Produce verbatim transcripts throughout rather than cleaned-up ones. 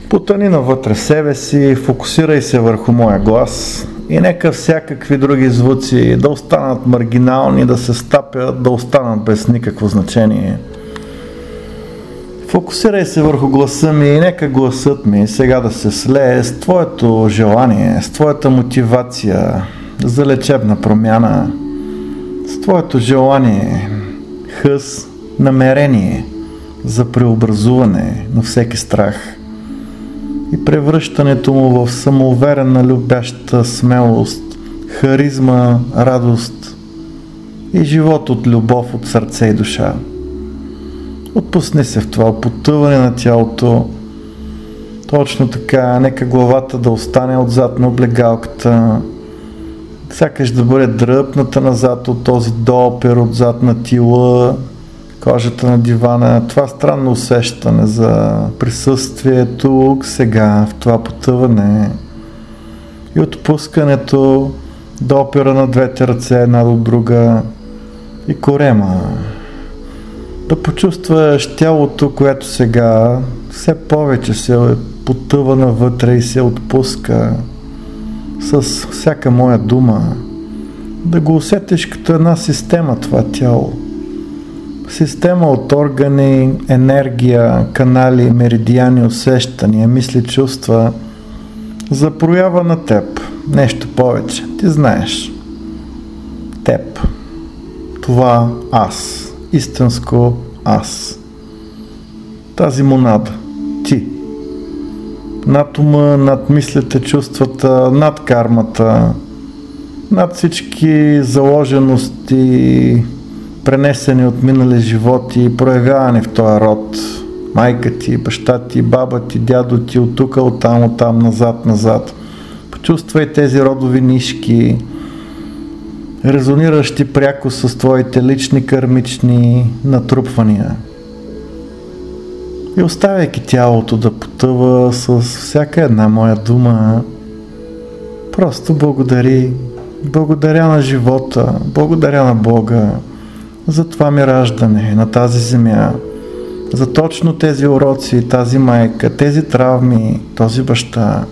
Потъни навътре в себе си, фокусирай се върху моя глас и нека всякакви други звуци да останат маргинални, да се стапят, да останат без никакво значение. Фокусирай се върху гласа ми и нека гласът ми сега да се слее с твоето желание, с твоята мотивация за лечебна промяна, с твоето желание, хъс, намерение за преобразуване на всеки страх и превръщането му в самоуверена, любяща смелост, харизма, радост и живот от любов от сърце и душа. Отпусни се в това потъване на тялото. Точно така, нека главата да остане отзад на облегалката, сякаш да бъде дръпната назад от този допер отзад на тила, кожата на дивана. Това странно усещане за присъствие тук, сега, в това потъване и отпускането допера на двете ръце една до друга и корема. Да почувстваш тялото, което сега все повече се потъва навътре и се отпуска с всяка моя дума. Да го усетиш като една система, това тяло. Система от органи, енергия, канали, меридиани, усещания, мисли, чувства за проява на теб. Нещо повече. Ти знаеш. Теб. Това аз. Истинско аз. Тази монада. Ти. Над ума, над мислите, чувствата, над кармата, над всички заложености, пренесени от минали животи, проявявани в този род. Майка ти, баща ти, баба ти, дядо ти, от тук, от там, от там, назад, назад. Почувствай тези родови нишки, резониращи пряко с твоите лични кармични натрупвания. И оставяйки тялото да потъва с всяка една моя дума, просто благодари, благодаря на живота, благодаря на Бога за това ми раждане на тази земя, за точно тези уроци, тази майка, тези травми, този баща.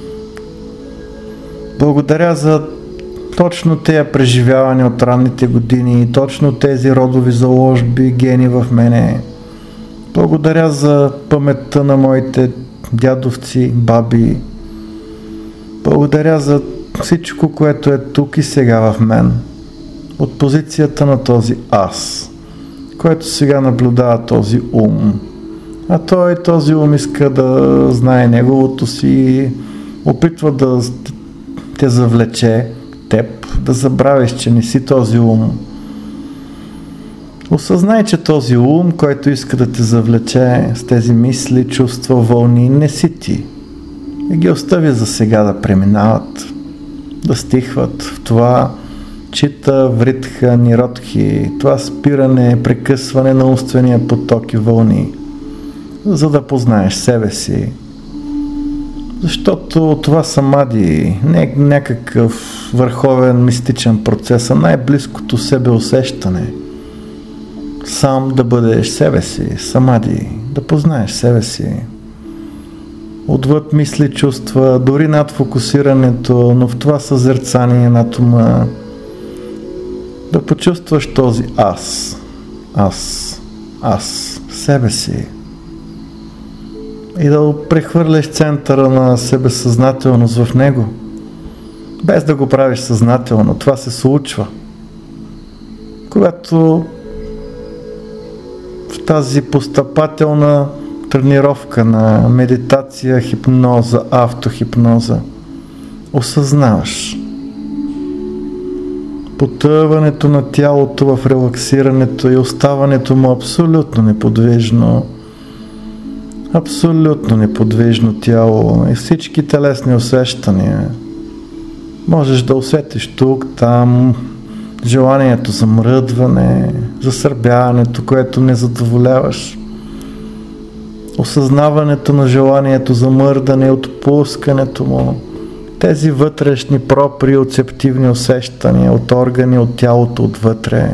Благодаря за точно тези преживявания от ранните години, точно тези родови заложби, гени в мене. Благодаря за паметта на моите дядовци, баби. Благодаря за всичко, което е тук и сега в мен. От позицията на този аз, който сега наблюдава този ум. А той, този ум, иска да знае неговото си, опитва да те завлече, теб, да забравиш, че не си този ум. Осъзнай, че този ум, който иска да те завлече с тези мисли, чувства, вълни, не си ти. И ги остави за сега да преминават, да стихват в това чита, вритха, ниродхи, това спиране, прекъсване на умствения поток и вълни, за да познаеш себе си. Защото това самади не е някакъв върховен мистичен процес, а най-близкото себе усещане. Сам да бъдеш себе си, самади, да познаеш себе си. Отвъд мисли, чувства, дори над фокусирането, но в това съзерцание над ума, да почувстваш този аз, аз, аз, себе си. И да прехвърляш центъра на себесъзнателност в него, без да го правиш съзнателно. Това се случва. Когато в тази постъпателна тренировка на медитация, хипноза, автохипноза, осъзнаваш потъването на тялото в релаксирането и оставането му абсолютно неподвижно, абсолютно неподвижно тяло и всички телесни усещания. Можеш да усетиш тук, там, желанието за мръдване, за сърбяването, което не задоволяваш. Осъзнаването на желанието за мърдане, отпускането му. Тези вътрешни проприоцептивни усещания от органи, от тялото отвътре.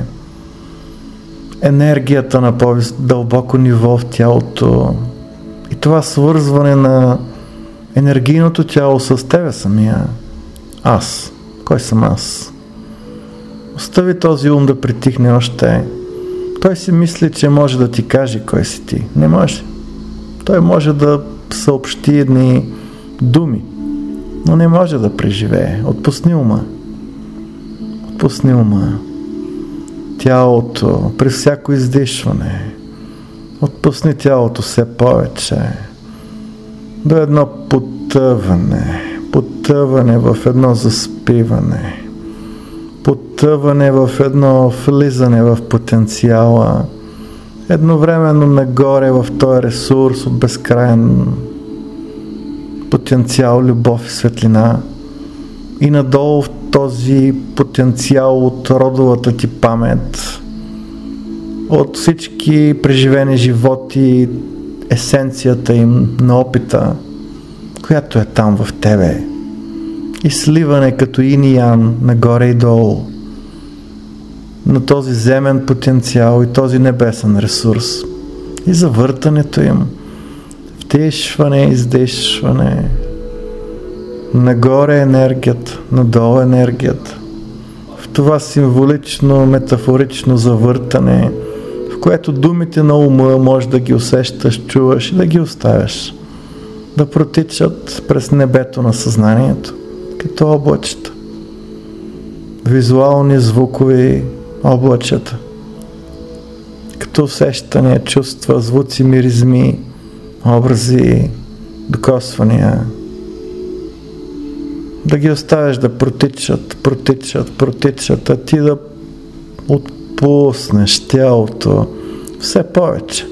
Енергията на по-дълбоко ниво в тялото. И това свързване на енергийното тяло с тебе самия. Аз. Кой съм аз? Остави този ум да притихне още. Той си мисли, че може да ти каже кой си ти. Не може. Той може да съобщи едни думи, но не може да преживее. Отпусни ума. Отпусни ума. Тялото при всяко издишване. Отпусни тялото все повече. До едно потъване. Потъване в едно заспиване. Потъване в едно влизане в потенциала. Едновременно нагоре в този ресурс от безкрайен потенциал, любов и светлина. И надолу в този потенциал от родовата ти памет, от всички преживени животи, есенцията им на опита, която е там в тебе. И сливане като ин и ян, нагоре и долу, на този земен потенциал и този небесен ресурс. И завъртането им, вдишване, издишване, нагоре енергията, надолу енергията. В това символично, метафорично завъртане, в което думите на ума може да ги усещаш, чуваш и да ги оставяш. Да протичат през небето на съзнанието, като облачета. Визуални, звукови облачета. Като усещания, чувства, звуци, миризми, образи, докосвания. Да ги оставяш да протичат, протичат, протичат, а ти да отпуснеш тялото все повече.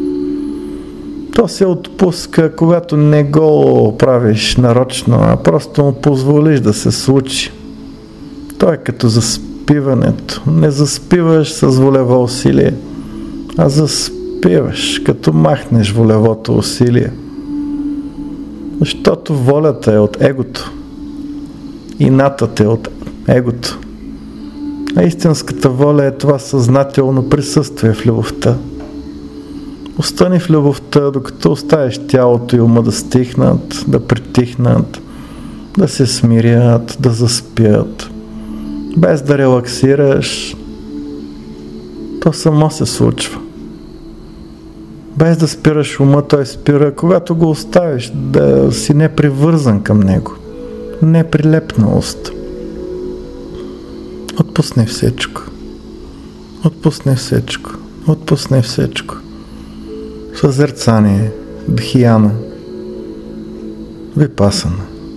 То се отпуска, когато не го правиш нарочно, а просто му позволиш да се случи. То е като заспиването. Не заспиваш с волево усилие, а заспиваш, като махнеш волевото усилие. Защото волята е от егото. Инатът е от егото. А истинската воля е това съзнателно присъствие в любовта. Остани в любовта, докато оставиш тялото и ума да стихнат, да притихнат, да се смирят, да заспят. Без да релаксираш, то само се случва. Без да спираш ума, той спира, когато го оставиш, да си не привързан към него. Неприлепналост. Отпусни всичко. Отпусни всичко. Отпусни всичко. Съзерцание, дхияна, випасана,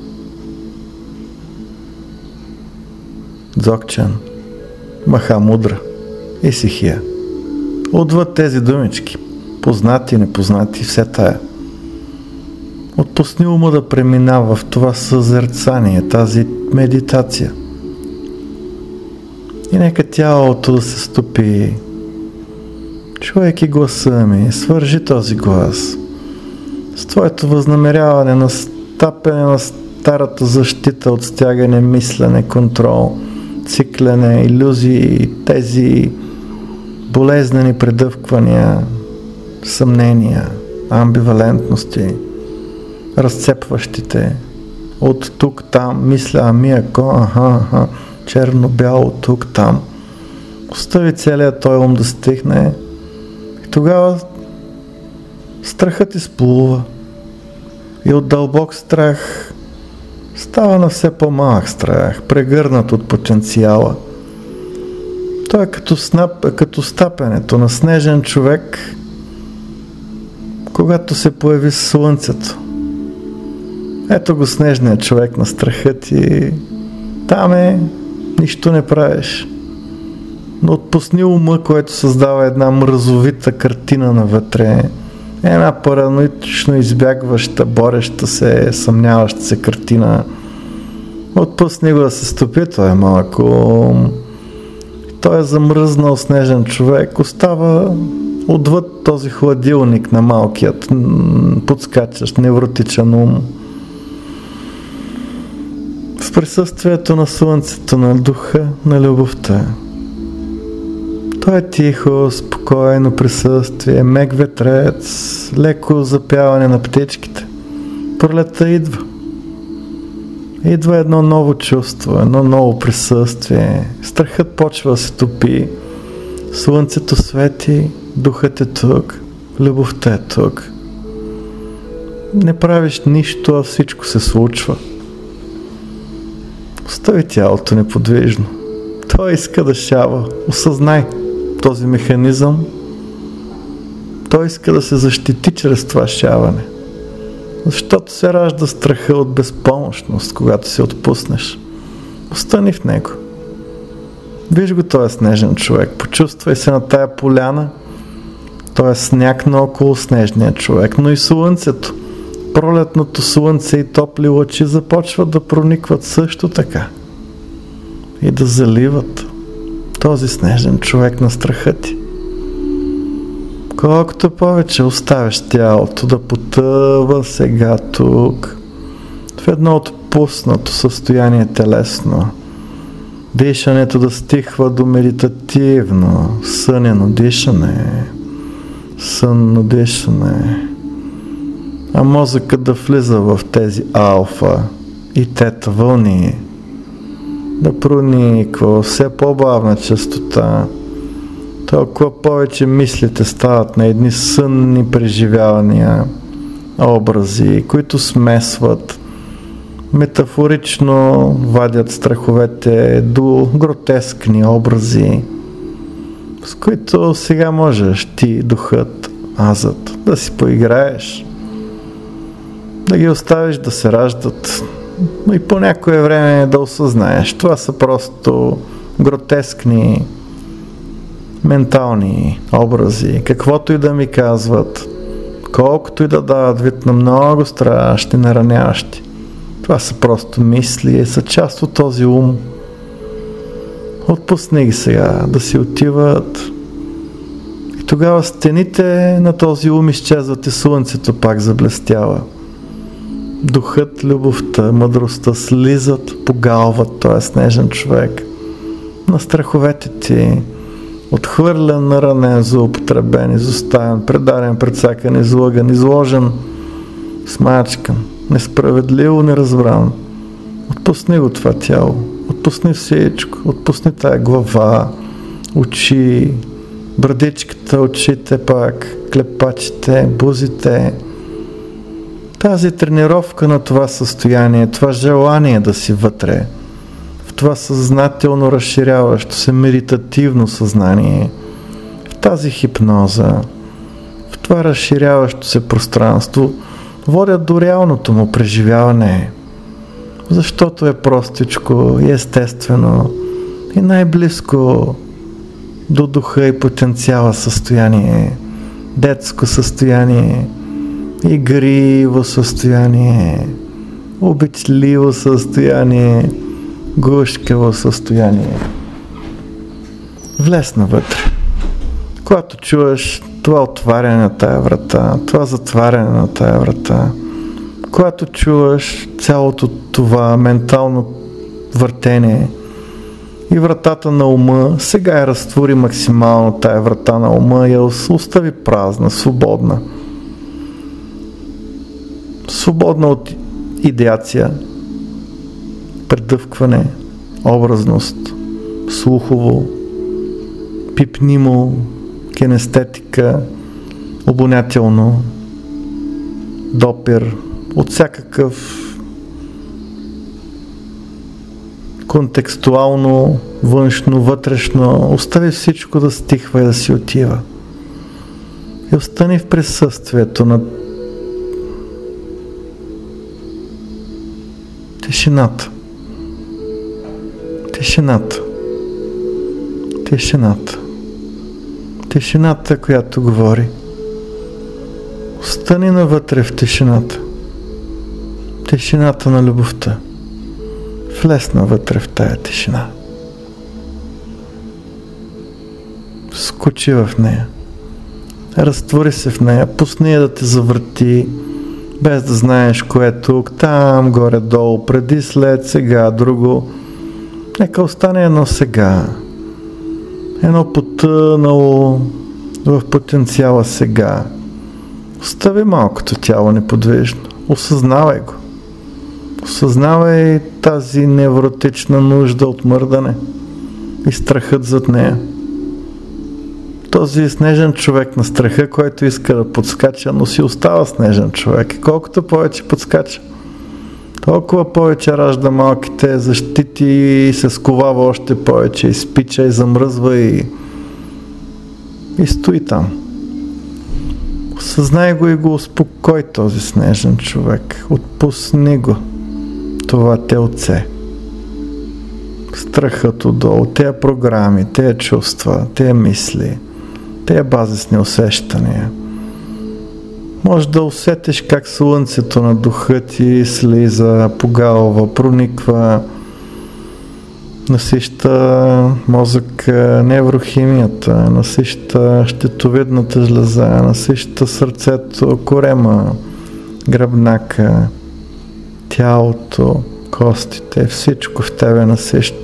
дзогчен, махамудра и сихия. Отвъд тези думички, познати и непознати, все тая. Отпусни ума да преминава в това съзерцание, тази медитация. И нека тялото да се стопи. Чувайки гласа ми, свържи този глас с твоето възнамеряване на стапене на старата защита от стягане, мислене, контрол, циклене, илюзии, тези болезнени предъвквания, съмнения, амбивалентности, разцепващите от тук там, мисля, ами ако, аха, аха, черно-бяло, тук там. Остави целият той ум да стихне и тогава страхът изплува и от дълбок страх става на все по-малък страх, прегърнат от потенциала. Той е като, снап, като стапенето на снежен човек, когато се появи слънцето. Ето го снежният човек на страхът и там е, нищо не правиш. Но отпусни ума, който създава една мразовита картина навътре, една параноично избягваща, бореща се, съмняваща се картина. Отпусни го да се стопи, той е малък ум. Той е замръзнал снежен човек, остава отвъд този хладилник на малкият, подскачащ, невротичен ум. В присъствието на слънцето, на духа, на любовта. То е тихо, спокойно присъствие, мек ветрец, леко запяване на птичките. Пролетта идва. Идва едно ново чувство, едно ново присъствие. Страхът почва да се топи. Слънцето свети, духът е тук, любовта е тук. Не правиш нищо, а всичко се случва. Остави тялото неподвижно. Той иска да шава. Осъзнай този механизъм. Той иска да се защити чрез това шаване. Защото се ражда страха от безпомощност, когато се отпуснеш. Остани в него. Виж го този снежен човек. Почувствай се на тая поляна. Той е сняг наоколо снежния човек. Но и слънцето, пролетното слънце и топли лъчи започват да проникват също така. И да заливат този снежен човек на страха ти. Колкото повече оставяш тялото да потъва сега тук, в едно отпуснато състояние телесно, дишането да стихва до медитативно, сънено дишане, сънно дишане, а мозъкът да влиза в тези алфа и тета вълни, да прониква все по-бавна честота. Толкова повече мислите стават на едни сънни преживявания, образи, които смесват, метафорично вадят страховете до гротескни образи, с които сега можеш ти, духът, азът, да си поиграеш, да ги оставиш да се раждат, но и по някое време да осъзнаеш. Това са просто гротескни ментални образи, каквото и да ми казват, колкото и да дават вид на много страшни, нараняващи. Това са просто мисли, са част от този ум. Отпусни ги сега, да си отиват. И тогава стените на този ум изчезват и слънцето пак заблестява. Духът, любовта, мъдростта слизат, погалват този снежен човек на страховете ти. Отхвърлен, наранен, злоупотребен, изоставен, предаден, предсакан, излъган, изложен, смачкан, несправедливо, неразбран. Отпусни го това тяло, отпусни всичко, отпусни тая глава, очи, брадичката, очите пак, клепачите, бузите. Тази тренировка на това състояние, това желание да си вътре, това съзнателно разширяващо се медитативно съзнание, в тази хипноза, в това разширяващо се пространство, водят до реалното му преживяване, защото е простичко и естествено и най-близко до духа и потенциала състояние, детско състояние, игриво състояние, обичливо състояние, гушкаво състояние. Влез навътре. Когато чуваш това отваряне на тая врата, това затваряне на тая врата, когато чуваш цялото това ментално въртене и вратата на ума, сега я разтвори максимално тая врата на ума и я остави празна, свободна. Свободна от идеация, предъвкване, образност, слухово, пипнимо, кинестетика, обонятелно, допир, от всякакъв контекстуално, външно, вътрешно, остави всичко да стихва и да си отива. И остани в присъствието на тишината. Тишината. Тишината. Тишината, която говори. Остани навътре в тишината. Тишината на любовта. Влез навътре в тая тишина. Скочи в нея. Разтвори се в нея. Пусни я да те завърти, без да знаеш кое е тук, там, горе-долу, преди, след, сега, друго. Нека остане едно сега. Едно потънало в потенциала сега. Остави малкото тяло неподвижно. Осъзнавай го. Осъзнавай тази невротична нужда от мърдане и страхът зад нея. Този снежен човек на страха, който иска да подскача, но си остава снежен човек. И колкото повече подскача, толкова повече ражда малките защити и се сковава още повече, и спича, и замръзва, и, и стои там. Осъзнай го и го успокой този снежен човек. Отпусни го. Това те отце. Страхът отдолу, тези програми, тези чувства, тези мисли, тези базисни усещания. Може да усетиш как слънцето на духа ти слиза, погалва, прониква, насища мозък, неврохимията, насища щитовидната жлеза, насища сърцето, корема, гръбнака, тялото, костите, всичко в тебе насища.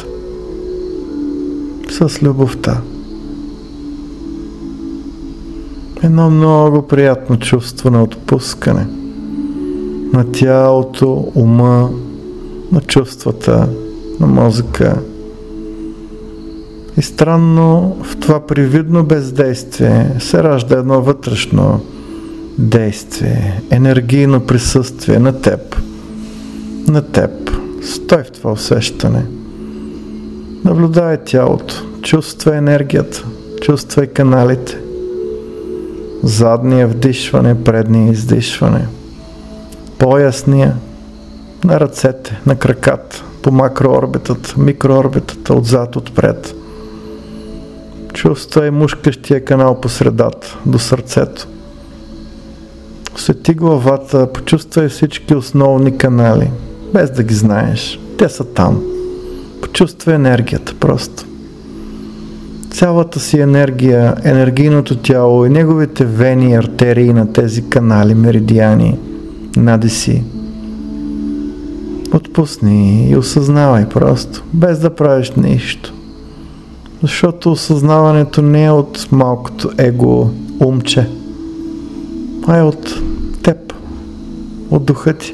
С любовта. Едно много приятно чувство на отпускане на тялото, ума, на чувствата, на мозъка. И странно в това привидно бездействие се ражда едно вътрешно действие, енергийно присъствие на теб. На теб. Стой в това усещане. Наблюдай тялото, чувствай енергията, чувствай каналите. Задния вдишване, предния издишване. Поясния на ръцете, на краката, по макроорбитата, микроорбитата, отзад, отпред. Чувствай мушкащия канал по средата, до сърцето. Усети главата, почувствай всички основни канали, без да ги знаеш. Те са там. Почувствай енергията просто. Цялата си енергия, енергийното тяло и неговите вени, артерии на тези канали, меридиани, надиси. Отпусни и осъзнавай просто, без да правиш нищо. Защото осъзнаването не е от малкото его, умче, а е от теб, от духа ти.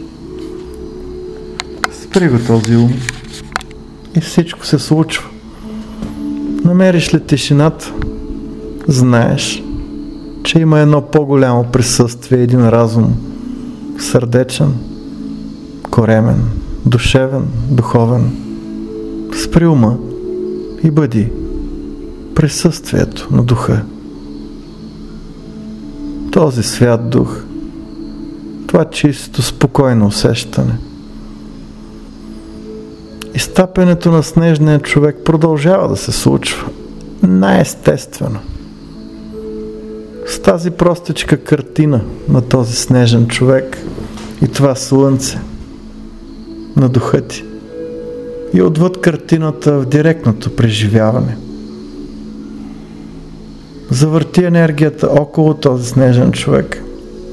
Спри го този ум и всичко се случва. Намериш ли тишината, знаеш, че има едно по-голямо присъствие, един разум, сърдечен, коремен, душевен, духовен. Спри ума и бъди присъствието на духа. Този свят дух, това чисто, спокойно усещане. Изтапянето на снежния човек продължава да се случва най-естествено. С тази простичка картина на този снежен човек и това слънце на духа ти. И отвъд картината в директното преживяване. Завърти енергията около този снежен човек.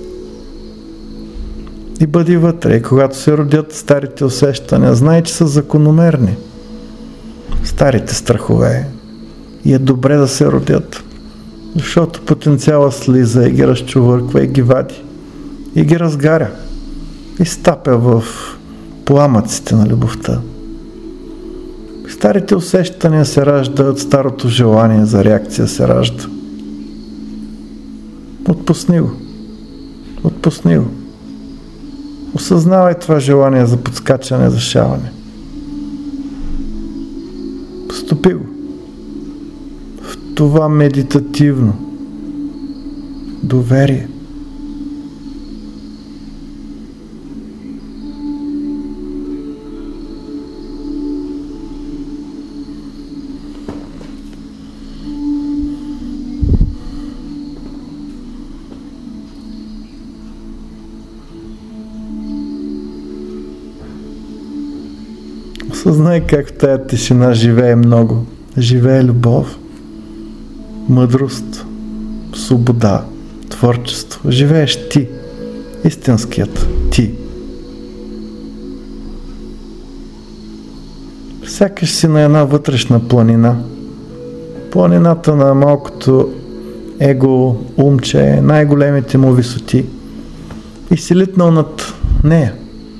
И бъди вътре. И когато се родят старите усещания, знай, че са закономерни. Старите страхове. И е добре да се родят. Защото потенциала слиза и ги разчувърква и ги вади. И ги разгаря. И стапя в пламъците на любовта. Старите усещания се раждат, старото желание за реакция се ражда. Отпусни го. Отпусни го. Осъзнавай това желание за подскачане, за шаване. Стопи го. В това медитативно доверие. Осъзнай как в тая тишина живее много. Живее любов, мъдрост, свобода, творчество. Живееш ти, истинският ти. Сякаш си на една вътрешна планина. Планината на малкото его, умче, най-големите му висоти. и си литнал над нея.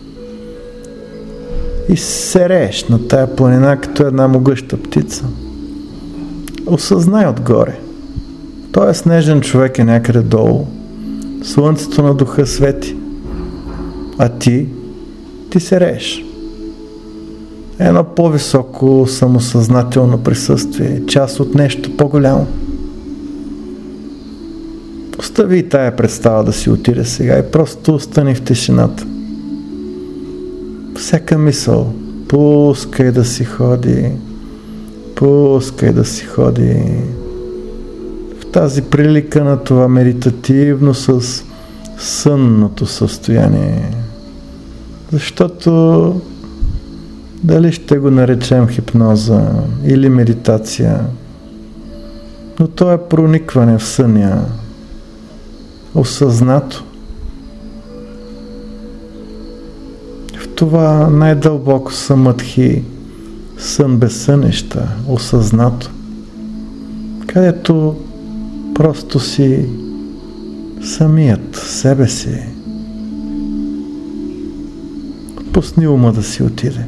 И се рееш на тая планина като една могъща птица. Осъзнай отгоре. Той е снежен човек е някъде долу. Слънцето на духа свети. А ти, ти се рееш. Едно по-високо самосъзнателно присъствие, част от нещо по-голямо. Остави тая представа да си отиде сега и просто остани в тишината. Всяка мисъл, пускай да си ходи, пускай да си ходи. В тази прилика на това медитативно с сънното състояние. Защото дали ще го наречем хипноза или медитация, но то е проникване в съня, осъзнато. В това най-дълбоко самадхи, сън без сънища, осъзнато, където просто си самият себе си. Пусни ума да си отиде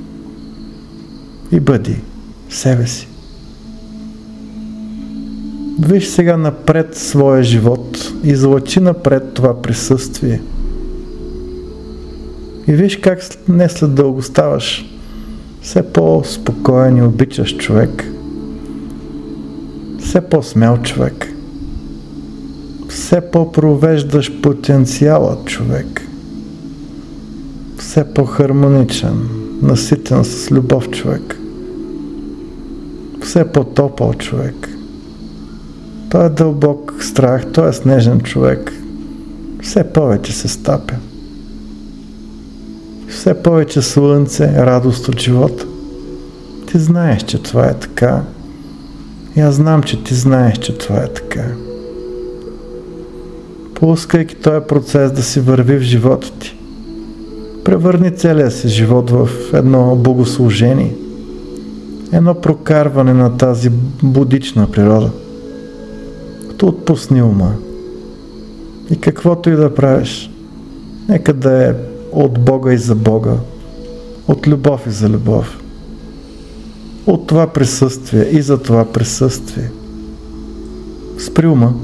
и бъди себе си. Виж сега напред своя живот, излъчи напред това присъствие. И виж как не след дълго ставаш все по-спокоен и обичаш човек, все по-смел човек, все по-провеждаш потенциалът човек, все по-хармоничен, наситен с любов човек, все по-топъл човек. Той е дълбок страх, той е снежен човек. Все повече се стапя. Все повече слънце, радост от живота. Ти знаеш, че това е така. И аз знам, че ти знаеш, че това е така. Пускайки този процес да си върви в живота ти. Превърни целия си живот в едно богослужение. Едно прокарване на тази будична природа. Отпусни ума. И каквото и да правиш, нека да е от Бога и за Бога, от любов и за любов, от това присъствие и за това присъствие. Спри ума.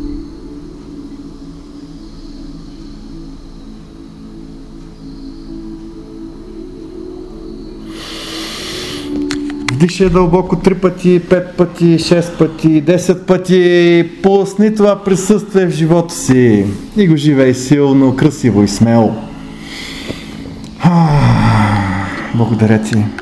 Дишай дълбоко три пъти, пет пъти, шест пъти, десет пъти. Пусни това присъствие в живота си и го живей силно, красиво и смело. Благодаря ти.